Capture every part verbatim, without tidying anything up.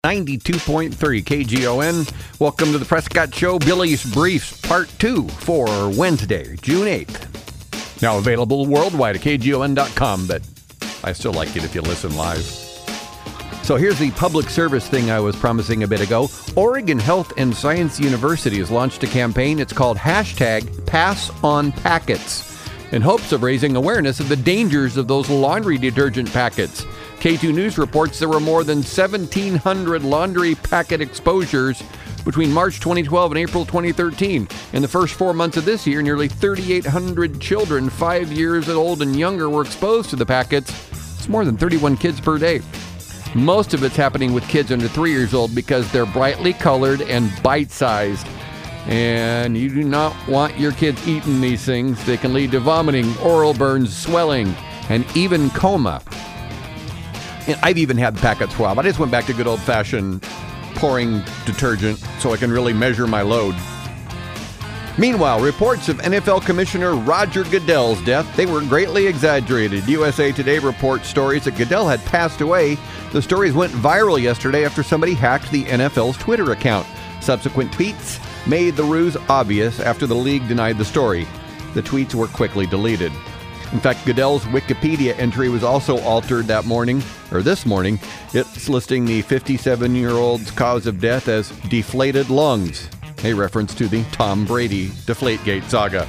ninety-two point three K G O N. Welcome to the Prescott Show, Billy's Briefs, Part two for Wednesday, June eighth. Now available worldwide at K G O N dot com, but I still like it if you listen live. So here's the public service thing I was promising a bit ago. Oregon Health and Science University has launched a campaign. It's called hashtag Pass on Packets, in hopes of raising awareness of the dangers of those laundry detergent packets. K two News reports there were more than seventeen hundred laundry packet exposures between March twenty twelve and April twenty thirteen. In the first four months of this year, nearly thirty-eight hundred children five years old and younger were exposed to the packets. It's more than thirty-one kids per day. Most of it's happening with kids under three years old because they're brightly colored and bite-sized. And you do not want your kids eating these things. They can lead to vomiting, oral burns, swelling, and even coma. And I've even had packets for a while, but I just went back to good old-fashioned pouring detergent so I can really measure my load. Meanwhile, reports of N F L Commissioner Roger Goodell's death, they were greatly exaggerated. U S A Today reports stories that Goodell had passed away. The stories went viral yesterday after somebody hacked the N F L's Twitter account. Subsequent tweets made the ruse obvious after the league denied the story. The tweets were quickly deleted. In fact, Goodell's Wikipedia entry was also altered that morning, or this morning. It's listing the fifty-seven-year-old's cause of death as deflated lungs, a reference to the Tom Brady Deflategate saga.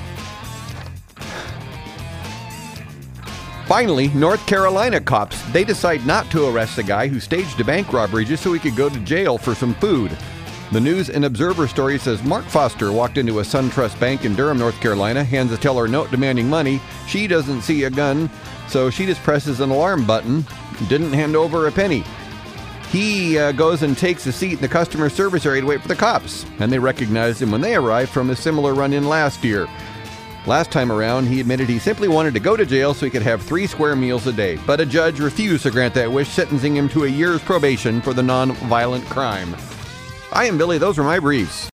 Finally, North Carolina cops, they decide not to arrest the guy who staged a bank robbery just so he could go to jail for some food. The News and Observer story says Mark Foster walked into a SunTrust Bank in Durham, North Carolina, hands a teller a note demanding money. She doesn't see a gun, so she just presses an alarm button, didn't hand over a penny. He uh, goes and takes a seat in the customer service area to wait for the cops, and they recognized him when they arrived from a similar run-in last year. Last time around, he admitted he simply wanted to go to jail so he could have three square meals a day, but a judge refused to grant that wish, sentencing him to a year's probation for the non-violent crime. I am Billy. Those are my briefs.